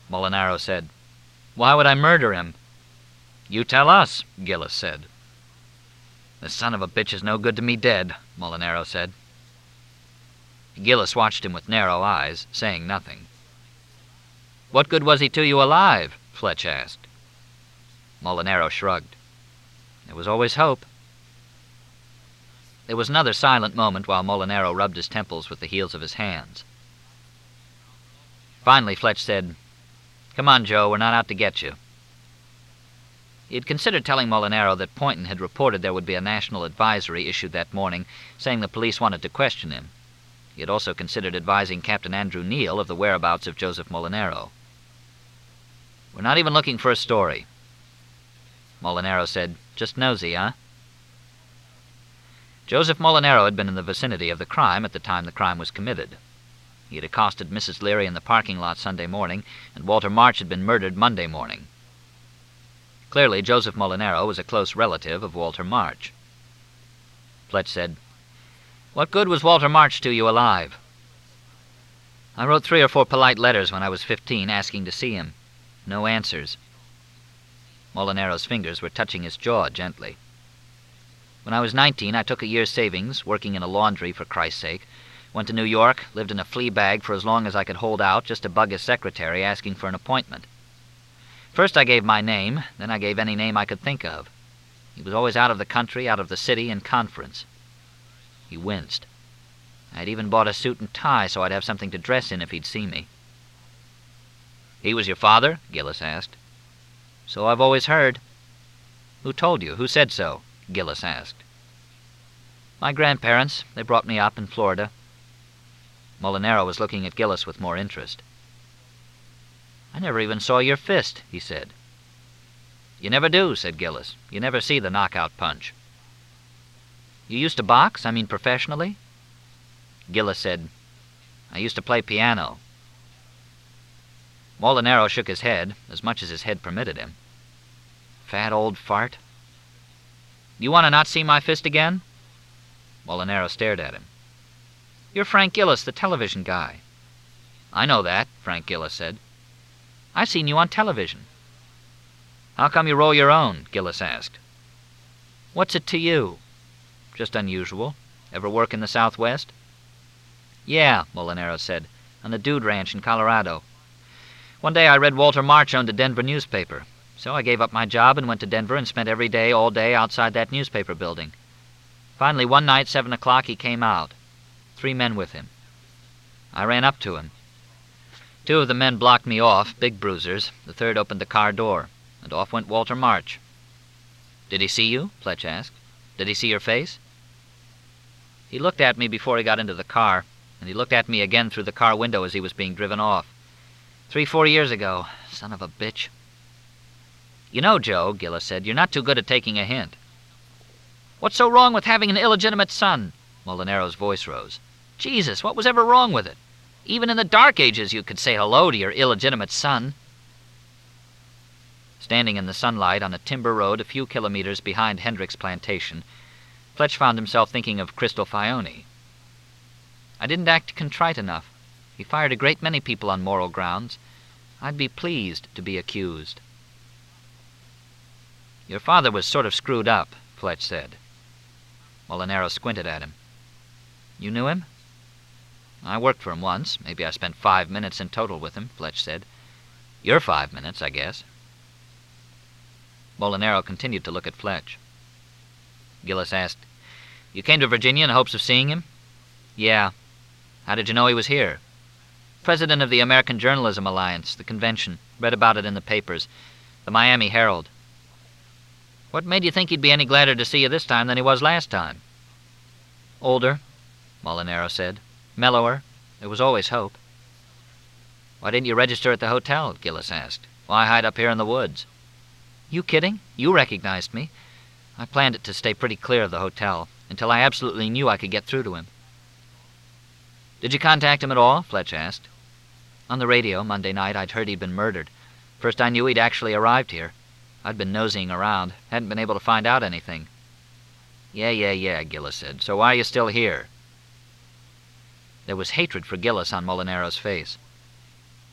Molinaro said. "Why would I murder him?" "You tell us," Gillis said. "The son of a bitch is no good to me dead," Molinaro said. Gillis watched him with narrow eyes, saying nothing. "What good was he to you alive?" Fletch asked. Molinaro shrugged. "There was always hope." There was another silent moment while Molinaro rubbed his temples with the heels of his hands. Finally, Fletch said, "Come on, Joe, we're not out to get you." He had considered telling Molinaro that Poynton had reported there would be a national advisory issued that morning saying the police wanted to question him. He had also considered advising Captain Andrew Neal of the whereabouts of Joseph Molinaro. "We're not even looking for a story." Molinaro said, "Just nosy, huh?" Joseph Molinaro had been in the vicinity of the crime at the time the crime was committed. He had accosted Mrs. Leary in the parking lot Sunday morning, and Walter March had been murdered Monday morning. Clearly, Joseph Molinaro was a close relative of Walter March. Fletch said, "What good was Walter March to you alive?" "I wrote 3 or 4 polite letters when I was 15 asking to see him. No answers." Molinaro's fingers were touching his jaw gently. "When I was 19, I took a year's savings, working in a laundry for Christ's sake, went to New York, lived in a flea bag for as long as I could hold out just to bug his secretary asking for an appointment. First I gave my name, then I gave any name I could think of. He was always out of the country, out of the city, in conference." He winced. "I had even bought a suit and tie so I'd have something to dress in if he'd see me." "He was your father?" Gillis asked. "So I've always heard." "Who told you? Who said so?" Gillis asked. "My grandparents. They brought me up in Florida." Molinaro was looking at Gillis with more interest. "I never even saw your fist," he said. "You never do," said Gillis. "You never see the knockout punch." "You used to box? I mean professionally?" Gillis said, "I used to play piano." Molinaro shook his head, as much as his head permitted him. "Fat old fart." "You want to not see my fist again?" Molinaro stared at him. "You're Frank Gillis, the television guy." "I know that," Frank Gillis said. "I've seen you on television." "How come you roll your own?" Gillis asked. "What's it to you?" "Just unusual. Ever work in the Southwest?" "Yeah," Molinaro said, "on the Dude Ranch in Colorado. One day I read Walter March owned a Denver newspaper, so I gave up my job and went to Denver and spent every day, all day, outside that newspaper building. Finally, one night, 7 o'clock, he came out. 3 men with him. I ran up to him. 2 of the men blocked me off, big bruisers. The third opened the car door, and off went Walter March." "Did he see you?" Fletch asked. "Did he see your face?" "He looked at me before he got into the car, and he looked at me again through the car window as he was being driven off. 3-4 years ago. Son of a bitch." "You know, Joe," Gillis said, "you're not too good at taking a hint." "What's so wrong with having an illegitimate son?" Molinaro's voice rose. "Jesus, what was ever wrong with it? Even in the Dark Ages you could say hello to your illegitimate son." Standing in the sunlight on a timber road a few kilometers behind Hendrick's plantation, Fletch found himself thinking of Crystal Fione. "I didn't act contrite enough. He fired a great many people on moral grounds. I'd be pleased to be accused." "Your father was sort of screwed up," Fletch said. Molinaro squinted at him. "You knew him?" "I worked for him once. Maybe I spent 5 minutes in total with him," Fletch said. "Your 5 minutes, I guess." Molinaro continued to look at Fletch. Gillis asked, "You came to Virginia in hopes of seeing him?" "Yeah." "How did you know he was here?" "President of the American Journalism Alliance, the convention. Read about it in the papers. The Miami Herald." "What made you think he'd be any gladder to see you this time than he was last time?" "Older," Molinaro said. "Mellower. There was always hope." "Why didn't you register at the hotel?" Gillis asked. "Why hide up here in the woods?" "You kidding? You recognized me. I planned it to stay pretty clear of the hotel, until I absolutely knew I could get through to him." "Did you contact him at all?" Fletch asked. "On the radio, Monday night, I'd heard he'd been murdered. First I knew he'd actually arrived here. I'd been nosing around, hadn't been able to find out anything." Yeah, Gillis said. "So why are you still here?" There was hatred for Gillis on Molinaro's face.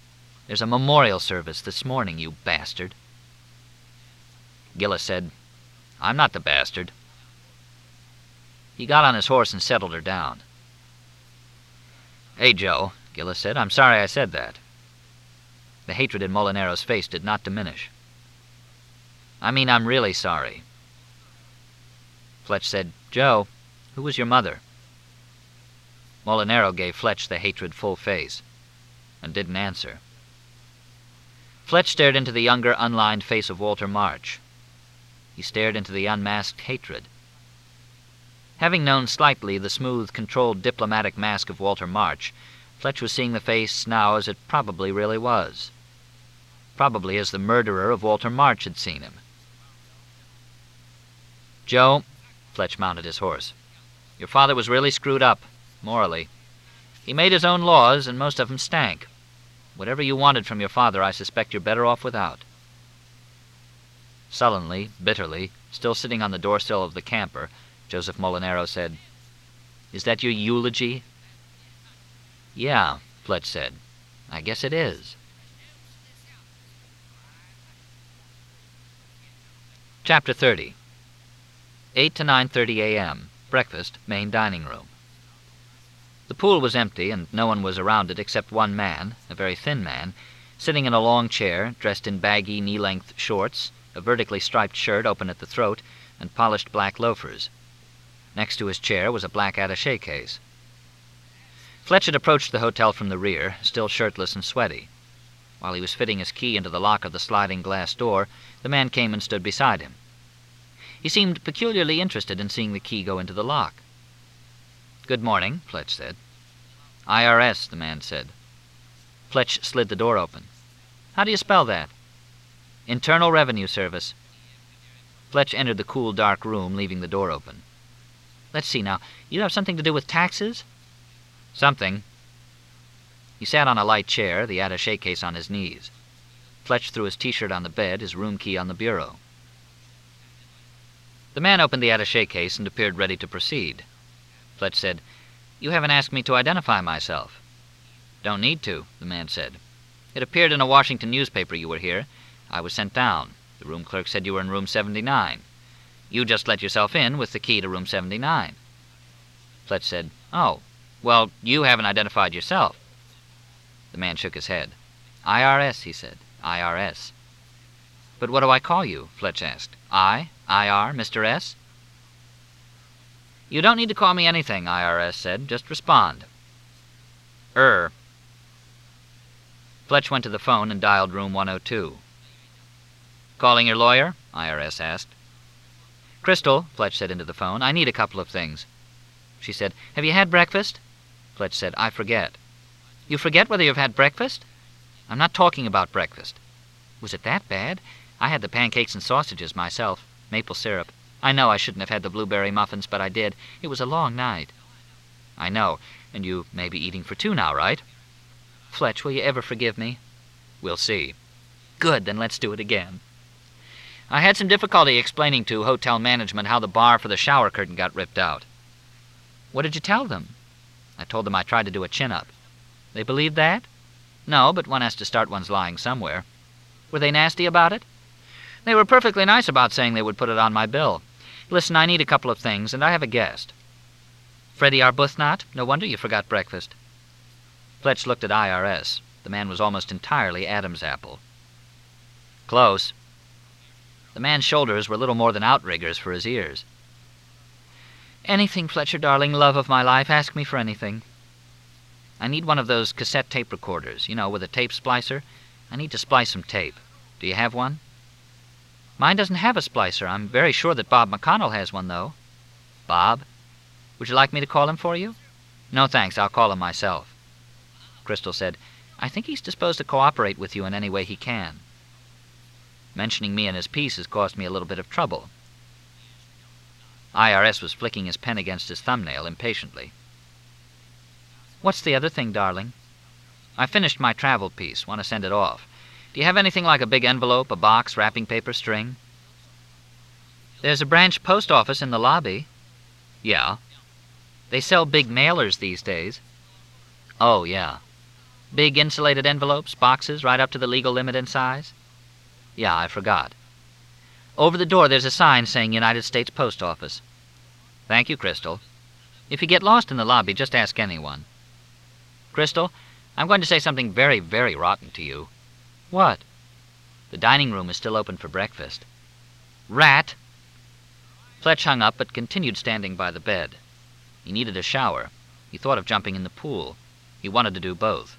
There's a memorial service this morning, you bastard." Gillis said, "I'm not the bastard." He got on his horse and settled her down. "Hey, Joe," Gillis said, "I'm sorry I said that." The hatred in Molinero's face did not diminish. "I mean, I'm really sorry." Fletch said, "Joe, who was your mother?" Molinero gave Fletch the hatred full face and didn't answer. Fletch stared into the younger, unlined face of Walter March. He stared into the unmasked hatred. Having known slightly the smooth, controlled, diplomatic mask of Walter March, Fletch was seeing the face now as it probably really was. Probably as the murderer of Walter March had seen him. "Joe," Fletch mounted his horse, "your father was really screwed up, morally. He made his own laws, and most of them stank. Whatever you wanted from your father, I suspect you're better off without." Sullenly, bitterly, still sitting on the doorsill of the camper, Joseph Molinero said, "Is that your eulogy?" "Yeah," Fletch said. "I guess it is." Chapter 30. 8 to 9:30 a.m. Breakfast, main dining room. The pool was empty, and no one was around it except one man, a very thin man, sitting in a long chair, dressed in baggy, knee-length shorts, a vertically striped shirt open at the throat, and polished black loafers. Next to his chair was a black attaché case. Fletch had approached the hotel from the rear, still shirtless and sweaty. While he was fitting his key into the lock of the sliding glass door, the man came and stood beside him. He seemed peculiarly interested in seeing the key go into the lock. "Good morning," Fletch said. "IRS," the man said. Fletch slid the door open. "How do you spell that?" "Internal Revenue Service." Fletch entered the cool, dark room, leaving the door open. "Let's see now. You have something to do with taxes?" "Something." He sat on a light chair, the attaché case on his knees. Fletch threw his T-shirt on the bed, his room key on the bureau. The man opened the attaché case and appeared ready to proceed. Fletch said, "You haven't asked me to identify myself." "Don't need to," the man said. "It appeared in a Washington newspaper you were here. I was sent down. The room clerk said you were in room 79. You just let yourself in with the key to room 79. Fletch said, "Oh, well, you haven't identified yourself." The man shook his head. "IRS," he said. "IRS." "But what do I call you?" Fletch asked. "I? IR, Mr. S?" "You don't need to call me anything," IRS said. "Just respond." Fletch went to the phone and dialed room 102. "Calling your lawyer?" IRS asked. "Crystal," Fletch said into the phone, "I need a couple of things." She said, "Have you had breakfast?" Fletch said, "I forget." "You forget whether you've had breakfast?" "I'm not talking about breakfast." "Was it that bad? I had the pancakes and sausages myself. Maple syrup. I know I shouldn't have had the blueberry muffins, but I did. It was a long night." "I know, and you may be eating for two now, right?" "Fletch, will you ever forgive me?" "We'll see." "Good, then let's do it again." I had some difficulty explaining to hotel management how the bar for the shower curtain got ripped out. "What did you tell them?" "I told them I tried to do a chin-up." "They believed that?" "No, but one has to start one's lying somewhere." "Were they nasty about it?" "They were perfectly nice about saying they would put it on my bill. Listen, I need a couple of things, and I have a guest." "Freddie Arbuthnot? No wonder you forgot breakfast." Fletch looked at IRS. The man was almost entirely Adam's apple. "Close." The man's shoulders were little more than outriggers for his ears. "Anything, Fletcher, darling, love of my life. Ask me for anything." "I need one of those cassette tape recorders, you know, with a tape splicer. I need to splice some tape. Do you have one?" "Mine doesn't have a splicer. I'm very sure that Bob McConnell has one, though." "Bob? Would you like me to call him for you?" "No, thanks. I'll call him myself." Crystal said, "I think he's disposed to cooperate with you in any way he can. Mentioning me in his piece has caused me a little bit of trouble." IRS was flicking his pen against his thumbnail impatiently. "What's the other thing, darling?" "I finished my travel piece. Want to send it off. Do you have anything like a big envelope, a box, wrapping paper, string?" "There's a branch post office in the lobby." "Yeah." "They sell big mailers these days." "Oh, yeah." Big insulated envelopes, boxes, right up to the legal limit in size? Yeah, I forgot. Over the door there's a sign saying United States Post Office. Thank you, Crystal. If you get lost in the lobby, just ask anyone. Crystal, I'm going to say something very, very rotten to you. What? The dining room is still open for breakfast. Rat! Fletch hung up, but continued standing by the bed. He needed a shower. He thought of jumping in the pool. He wanted to do both.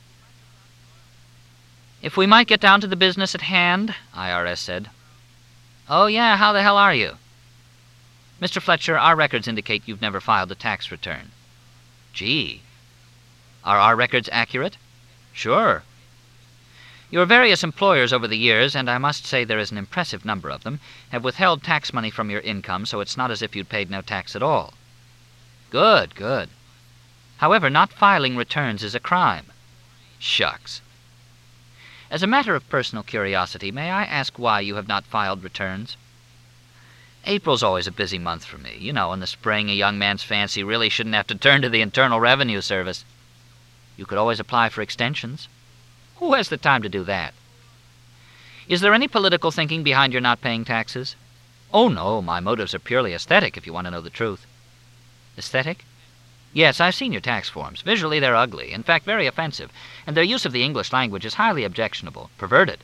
If we might get down to the business at hand, IRS said. Oh, yeah, how the hell are you? Mr. Fletcher, our records indicate you've never filed a tax return. Gee. Are our records accurate? Sure. Your various employers over the years, and I must say there is an impressive number of them, have withheld tax money from your income, so it's not as if you'd paid no tax at all. Good, good. However, not filing returns is a crime. Shucks. As a matter of personal curiosity, may I ask why you have not filed returns? April's always a busy month for me. You know, in the spring, a young man's fancy really shouldn't have to turn to the Internal Revenue Service. You could always apply for extensions. Who has the time to do that? Is there any political thinking behind your not paying taxes? Oh, no, my motives are purely aesthetic, if you want to know the truth. Aesthetic? Yes, I've seen your tax forms. Visually, they're ugly, in fact, very offensive, and their use of the English language is highly objectionable, perverted.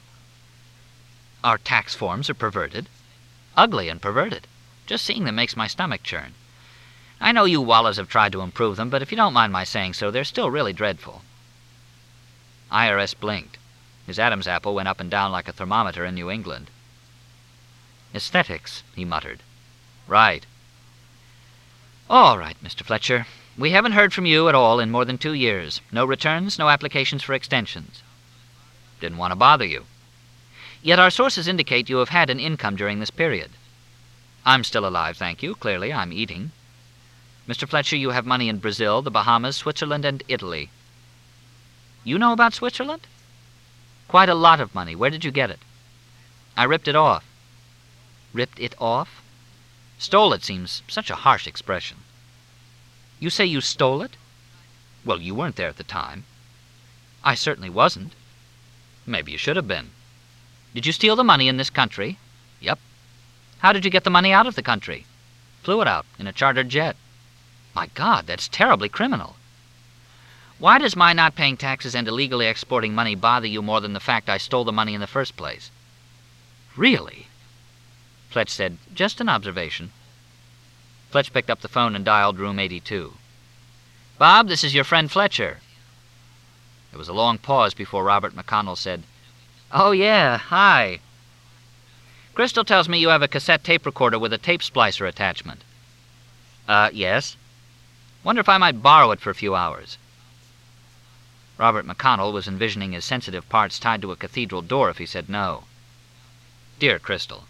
Our tax forms are perverted? Ugly and perverted. Just seeing them makes my stomach churn. I know you Wallahs have tried to improve them, but if you don't mind my saying so, they're still really dreadful. IRS blinked. His Adam's apple went up and down like a thermometer in New England. Aesthetics, he muttered. Right. All right, Mr. Fletcher. We haven't heard from you at all in more than 2 years. No returns, no applications for extensions. Didn't want to bother you. Yet our sources indicate you have had an income during this period. I'm still alive, thank you. Clearly, I'm eating. Mr. Fletcher, you have money in Brazil, the Bahamas, Switzerland, and Italy. You know about Switzerland? Quite a lot of money. Where did you get it? I ripped it off. Ripped it off? Stole it seems such a harsh expression. You say you stole it? Well, you weren't there at the time. I certainly wasn't. Maybe you should have been. Did you steal the money in this country? Yep. How did you get the money out of the country? Flew it out in a chartered jet. My God, that's terribly criminal. Why does my not paying taxes and illegally exporting money bother you more than the fact I stole the money in the first place? Really? Fletch said, just an observation. Fletch picked up the phone and dialed room 82. Bob, this is your friend Fletcher. There was a long pause before Robert McConnell said, Oh, yeah, hi. Crystal tells me you have a cassette tape recorder with a tape splicer attachment. Yes. Wonder if I might borrow it for a few hours. Robert McConnell was envisioning his sensitive parts tied to a cathedral door if he said no. Dear Crystal.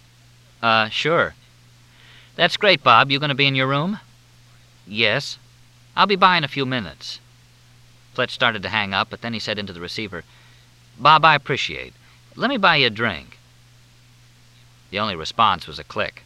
Sure. That's great, Bob. You going to be in your room? Yes. I'll be by in a few minutes. Fletch started to hang up, but then he said into the receiver, Bob, I appreciate. Let me buy you a drink. The only response was a click.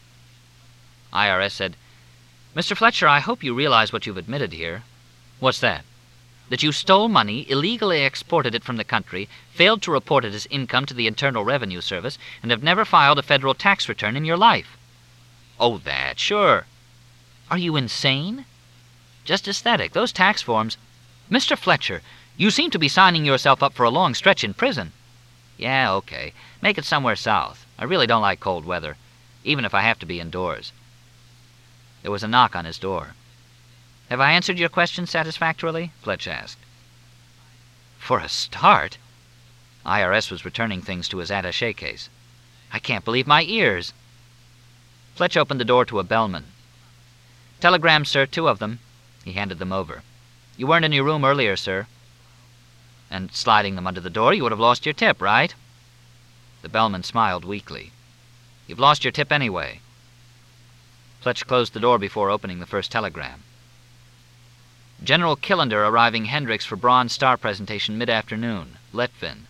IRS said, Mr. Fletcher, I hope you realize what you've admitted here. What's that? That you stole money, illegally exported it from the country, failed to report it as income to the Internal Revenue Service, and have never filed a federal tax return in your life. Oh, that, sure. Are you insane? Just aesthetic. Those tax forms... Mr. Fletcher, you seem to be signing yourself up for a long stretch in prison. Yeah, okay. Make it somewhere south. I really don't like cold weather, even if I have to be indoors. There was a knock on his door. Have I answered your question satisfactorily? Fletch asked. For a start? IRS was returning things to his attaché case. I can't believe my ears. Fletch opened the door to a bellman. Telegrams, sir, 2 of them. He handed them over. You weren't in your room earlier, sir. And sliding them under the door, you would have lost your tip, right? The bellman smiled weakly. You've lost your tip anyway. Fletch closed the door before opening the first telegram. General Killender arriving Hendricks for Bronze Star presentation mid-afternoon. Letvin.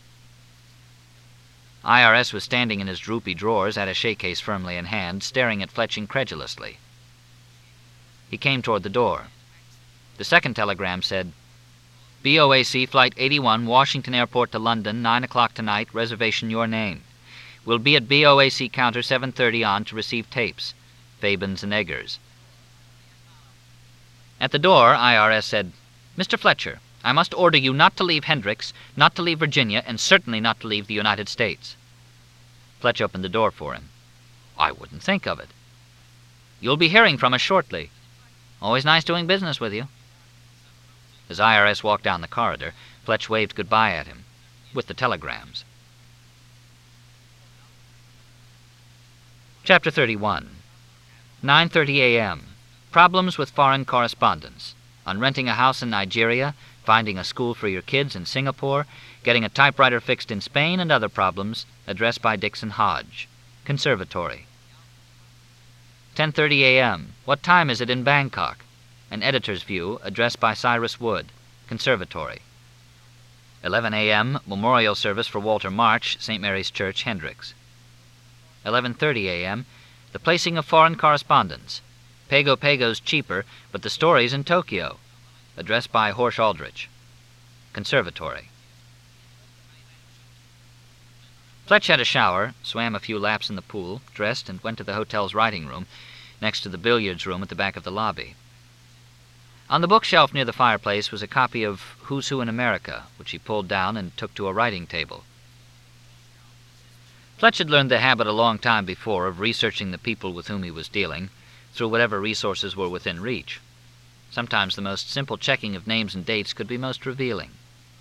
IRS was standing in his droopy drawers, attaché case firmly in hand, staring at Fletch incredulously. He came toward the door. The second telegram said, BOAC Flight 81, Washington Airport to London, 9 o'clock tonight, reservation your name. Will be at BOAC counter 7:30 on to receive tapes. Fabens and Eggers. At the door, IRS said, Mr. Fletcher, I must order you not to leave Hendricks, not to leave Virginia, and certainly not to leave the United States. Fletch opened the door for him. I wouldn't think of it. You'll be hearing from us shortly. Always nice doing business with you. As IRS walked down the corridor, Fletch waved goodbye at him, with the telegrams. Chapter 31. 9:30 a.m. Problems with foreign correspondence. On renting a house in Nigeria, finding a school for your kids in Singapore, getting a typewriter fixed in Spain, and other problems, addressed by Dixon Hodge. Conservatory. 10:30 a.m. What time is it in Bangkok? An editor's view, addressed by Cyrus Wood. Conservatory. 11 a.m. Memorial service for Walter March, St. Mary's Church, Hendricks. 11:30 a.m. The placing of foreign correspondence. Pago Pago's cheaper, but the story's in Tokyo. Addressed by Horsch Aldrich. Conservatory. Fletch had a shower, swam a few laps in the pool, dressed, and went to the hotel's writing room, next to the billiards room at the back of the lobby. On the bookshelf near the fireplace was a copy of Who's Who in America, which he pulled down and took to a writing table. Fletch had learned the habit a long time before of researching the people with whom he was dealing, through whatever resources were within reach. Sometimes the most simple checking of names and dates could be most revealing.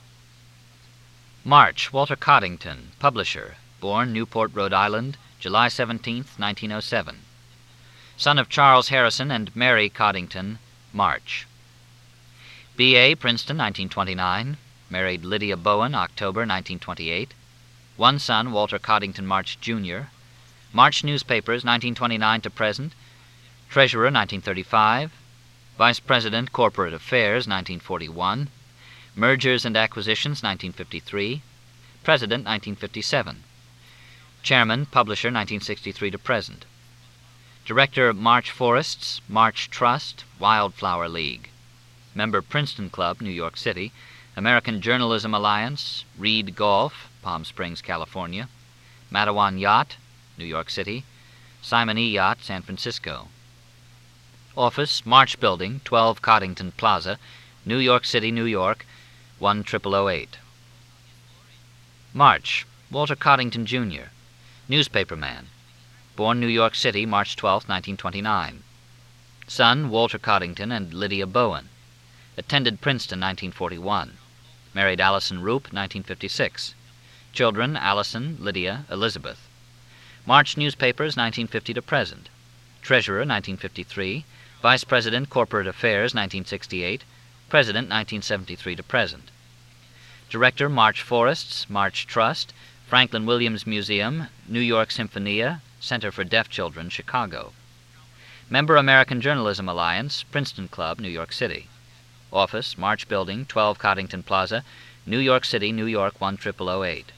March, Walter Coddington, publisher, born Newport, Rhode Island, July 17, 1907. Son of Charles Harrison and Mary Coddington, March. B.A., Princeton, 1929. Married Lydia Bowen, October, 1928. One son, Walter Coddington March, Jr. March newspapers, 1929 to present. Treasurer, 1935. Vice President, Corporate Affairs, 1941. Mergers and Acquisitions, 1953. President, 1957. Chairman, Publisher, 1963 to present. Director, March Forests, March Trust, Wildflower League. Member, Princeton Club, New York City. American Journalism Alliance, Reed Golf, Palm Springs, California. Matawan Yacht, New York City. Simon E. Yacht, San Francisco. Office, March Building, 12 Coddington Plaza, New York City, New York, 10008. March, Walter Coddington, Jr., newspaperman, born New York City, March 12, 1929. Son, Walter Coddington and Lydia Bowen. Attended Princeton, 1941. Married Allison Roop, 1956. Children, Allison, Lydia, Elizabeth. March newspapers, 1950 to present. Treasurer, 1953. Vice President, Corporate Affairs, 1968. President, 1973 to present. Director, March Forests, March Trust, Franklin Williams Museum, New York Symphonia, Center for Deaf Children, Chicago. Member, American Journalism Alliance, Princeton Club, New York City. Office, March Building, 12 Coddington Plaza, New York City, New York, 10008.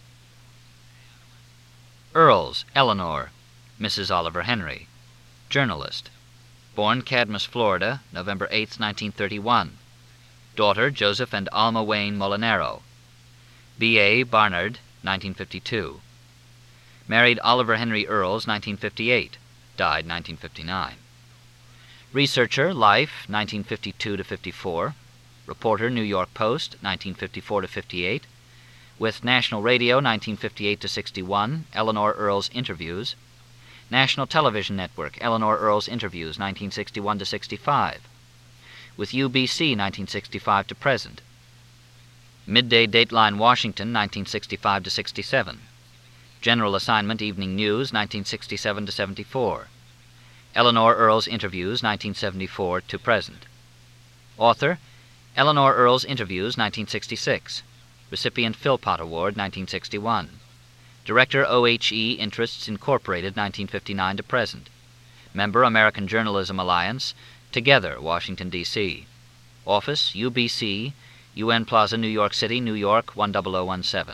Earls, Eleanor, Mrs. Oliver Henry. Journalist. Born Cadmus, Florida, November 8, 1931. Daughter, Joseph and Alma Wayne Molinaro. B.A. Barnard, 1952. Married Oliver Henry Earls, 1958. Died 1959. Researcher, Life, 1952 to 54. Reporter, New York Post, 1954 to 58. With National Radio, 1958 to 61. Eleanor Earls Interviews. National Television Network, Eleanor Earls Interviews, 1961 to 65. With UBC, 1965 to present. Midday Dateline Washington, 1965 to 67. General Assignment Evening News, 1967 to 74. Eleanor Earls Interviews, 1974 to present. Author, Eleanor Earls Interviews, 1966. Recipient Philpott Award, 1961. Director, OHE Interests Incorporated, 1959 to present. Member, American Journalism Alliance, Together, Washington, D.C. Office, UBC, UN Plaza, New York City, New York, 10017.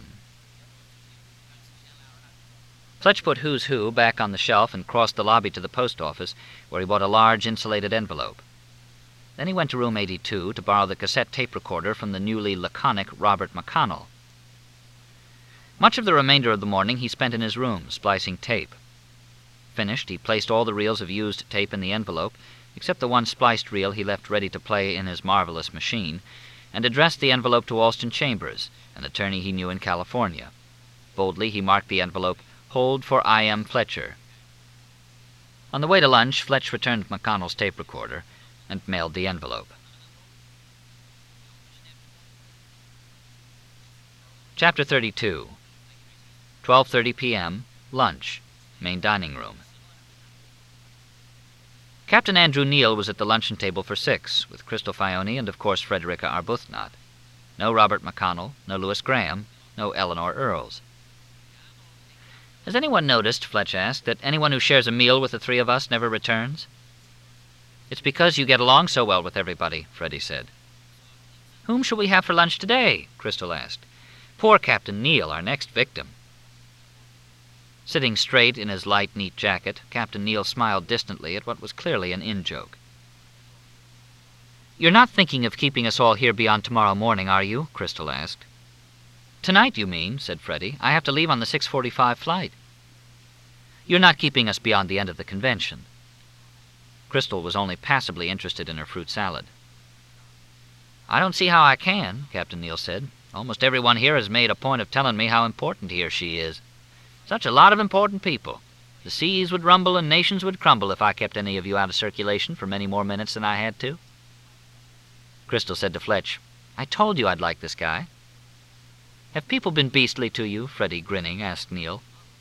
Fletch put Who's Who back on the shelf and crossed the lobby to the post office, where he bought a large insulated envelope. Then he went to room 82 to borrow the cassette tape recorder from the newly laconic Robert McConnell. Much of the remainder of the morning he spent in his room, splicing tape. Finished, he placed all the reels of used tape in the envelope, except the one spliced reel he left ready to play in his marvelous machine, and addressed the envelope to Alston Chambers, an attorney he knew in California. Boldly he marked the envelope, "Hold for I. M. Fletcher." On the way to lunch, Fletch returned McConnell's tape recorder and mailed the envelope. Chapter 32. 12:30 p.m. Lunch. Main dining room. Captain Andrew Neal was at the luncheon table for 6, with Crystal Fione and, of course, Frederica Arbuthnot. No Robert McConnell, no Louis Graham, no Eleanor Earls. "Has anyone noticed," Fletch asked, "that anyone who shares a meal with the three of us never returns?" "It's because you get along so well with everybody," Freddie said. "Whom shall we have for lunch today?" Crystal asked. "Poor Captain Neal, our next victim." Sitting straight in his light, neat jacket, Captain Neal smiled distantly at what was clearly an in-joke. "You're not thinking of keeping us all here beyond tomorrow morning, are you?" Crystal asked. "Tonight, you mean," said Freddie. "I have to leave on the 6:45 flight." "You're not keeping us beyond the end of the convention." Crystal was only passably interested in her fruit salad. "I don't see how I can," Captain Neal said. "Almost everyone here has made a point of telling me how important he or she is. Such a lot of important people. The seas would rumble and nations would crumble if I kept any of you out of circulation for many more minutes than I had to." Crystal said to Fletch, "I told you I'd like this guy." "Have people been beastly to you?" Freddie, grinning, asked Neal.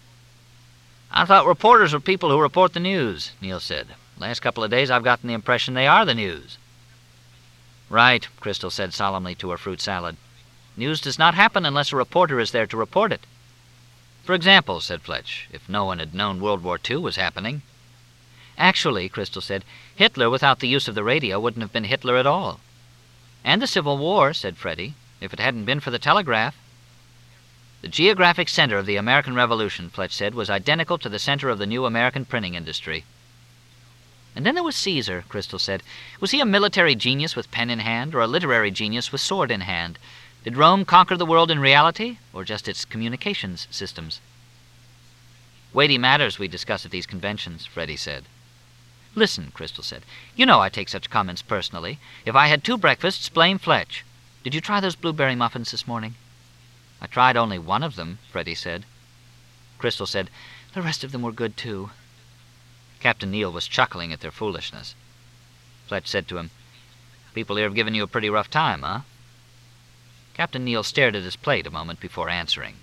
"I thought reporters were people who report the news," Neal said. "Last couple of days I've gotten the impression they are the news." "Right," Crystal said solemnly to her fruit salad. "News does not happen unless a reporter is there to report it." "For example," said Fletch, "if no one had known World War II was happening." "Actually," Crystal said, "Hitler without the use of the radio wouldn't have been Hitler at all." "And the Civil War," said Freddie, "if it hadn't been for the telegraph." "The geographic center of the American Revolution," Fletch said, "was identical to the center of the new American printing industry." "And then there was Caesar," Crystal said. "Was he a military genius with pen in hand, or a literary genius with sword in hand? Did Rome conquer the world in reality, or just its communications systems?" "Weighty matters we discuss at these conventions," Freddie said. "Listen," Crystal said. "You know I take such comments personally. If I had 2 breakfasts, blame Fletch. Did you try those blueberry muffins this morning?" "I tried only one of them," Freddie said. Crystal said, "The rest of them were good, too." Captain Neal was chuckling at their foolishness. Fletch said to him, "People here have given you a pretty rough time, huh?" Captain Neal stared at his plate a moment before answering.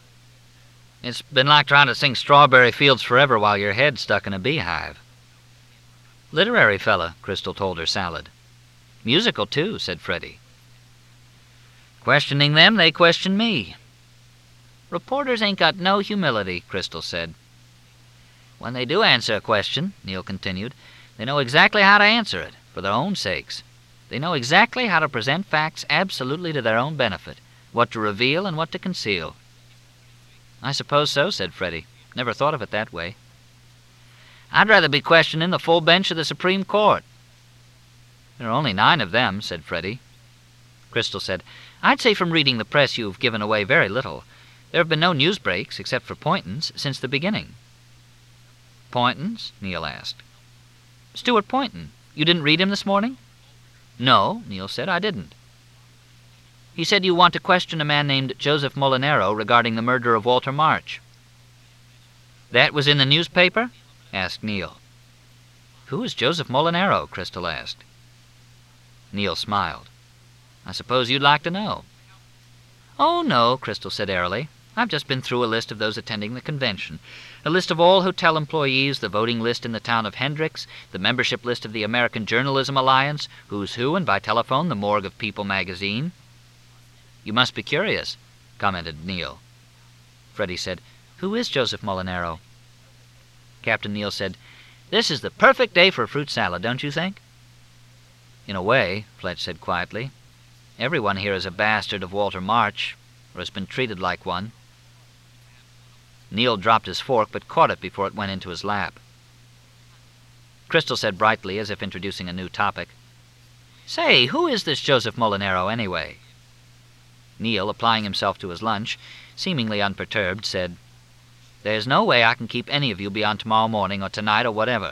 "It's been like trying to sing Strawberry Fields Forever while your head's stuck in a beehive." "Literary fella," Crystal told her salad. "Musical, too," said Freddie. "Questioning them, they question me." "Reporters ain't got no humility," Crystal said. "When they do answer a question," Neal continued, "they know exactly how to answer it, for their own sakes. They know exactly how to present facts absolutely to their own benefit, what to reveal and what to conceal." "I suppose so," said Freddie. "Never thought of it that way." "I'd rather be questioning the full bench of the Supreme Court." "There are only 9 of them," said Freddie. Crystal said, "I'd say from reading the press you've given away very little. There have been no news breaks, except for Poynton's, since the beginning." "Poynton's?" Neal asked. "Stuart Poynton. You didn't read him this morning?" "No," Neal said, "I didn't." "He said you want to question a man named Joseph Molinaro regarding the murder of Walter March." "That was in the newspaper?" asked Neal. "Who is Joseph Molinaro?" Crystal asked. Neal smiled. "I suppose you'd like to know." "Oh, no," Crystal said airily. "I've just been through a list of those attending the convention. A list of all hotel employees, the voting list in the town of Hendricks, the membership list of the American Journalism Alliance, who's who, and by telephone, the morgue of People magazine." "You must be curious," commented Neal. Freddie said, "Who is Joseph Molinaro?" Captain Neal said, "This is the perfect day for a fruit salad, don't you think?" "In a way," Fletch said quietly. "Everyone here is a bastard of Walter March, or has been treated like one." Neal dropped his fork, but caught it before it went into his lap. Crystal said brightly, as if introducing a new topic, Say, who is this Joseph Molinaro, anyway? Neil, applying himself to his lunch, seemingly unperturbed, said, "There's no way I can keep any of you beyond tomorrow morning or tonight or whatever."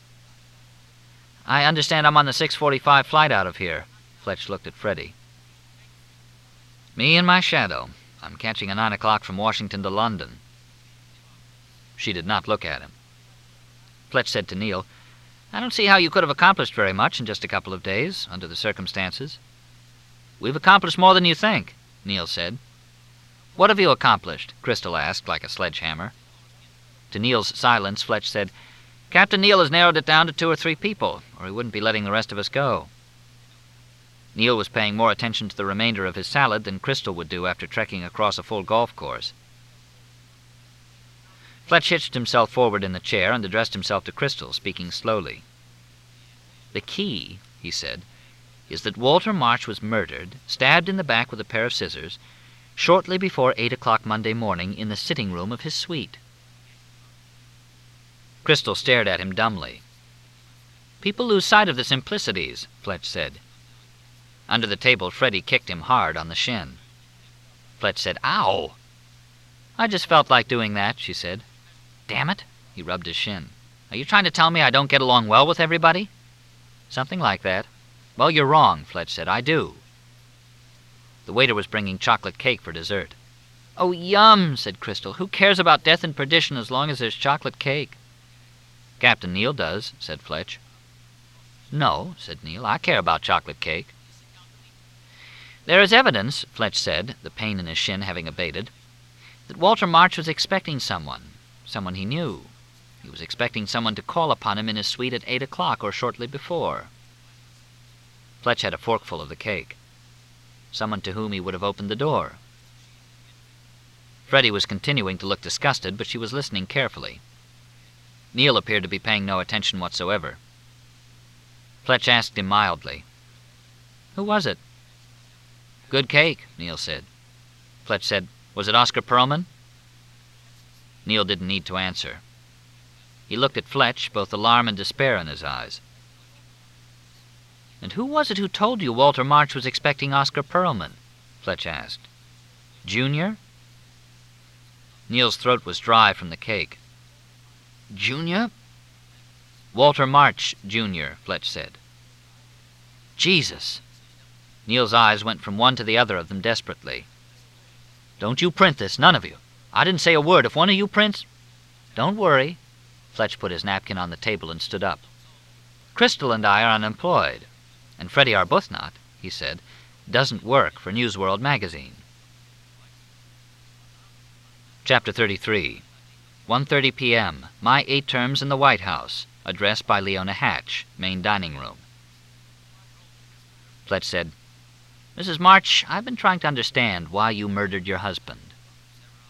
"I understand I'm on the 6:45 flight out of here." Fletch looked at Freddie. "Me and my shadow. I'm catching a 9 o'clock from Washington to London." She did not look at him. Fletch said to Neil, "I don't see how you could have accomplished very much in just a couple of days, under the circumstances." "We've accomplished more than you think," Neil said. "What have you accomplished?" Crystal asked, like a sledgehammer. To Neil's silence, Fletch said, "Captain Neil has narrowed it down to 2 or 3 people, or he wouldn't be letting the rest of us go." Neil was paying more attention to the remainder of his salad than Crystal would do after trekking across a full golf course. Fletch hitched himself forward in the chair and addressed himself to Crystal, speaking slowly. "The key," he said, "is that Walter March was murdered, stabbed in the back with a pair of scissors, shortly before 8 o'clock Monday morning in the sitting room of his suite." Crystal stared at him dumbly. "People lose sight of the simplicities," Fletch said. Under the table, Freddie kicked him hard on the shin. Fletch said, "Ow!" "I just felt like doing that," she said. "Damn it!" He rubbed his shin. "Are you trying to tell me I don't get along well with everybody?" "Something like that." "Well, you're wrong," Fletch said. "I do." The waiter was bringing chocolate cake for dessert. "Oh, yum," said Crystal. "Who cares about death and perdition as long as there's chocolate cake?" "Captain Neil does," said Fletch. "No," said Neil. "I care about chocolate cake." "There is evidence," Fletch said, the pain in his shin having abated, "that Walter March was expecting someone he knew. He was expecting someone to call upon him in his suite at 8 o'clock or shortly before." Fletch had a forkful of the cake. Someone to whom he would have opened the door. Freddie was continuing to look disgusted, but she was listening carefully. Neil appeared to be paying no attention whatsoever. Fletch asked him mildly, "Who was it?" "Good cake," Neil said. Fletch said, "Was it Oscar Perlman?" Neil didn't need to answer. He looked at Fletch, both alarm and despair in his eyes. "And who was it who told you Walter March was expecting Oscar Perlman?" Fletch asked. "Junior?" Neil's throat was dry from the cake. "Junior?" "Walter March, Jr.," Fletch said. "Jesus!" Neil's eyes went from one to the other of them desperately. "Don't you print this, none of you. I didn't say a word. If one of you prints—" "Don't worry." Fletch put his napkin on the table and stood up. "Crystal and I are unemployed, and Freddie Arbuthnot," he said, "doesn't work for News World magazine." Chapter 33. 1:30 p.m. My 8 terms in the White House. Address by Leona Hatch, main dining room. Fletch said, "Mrs. March, I've been trying to understand why you murdered your husband.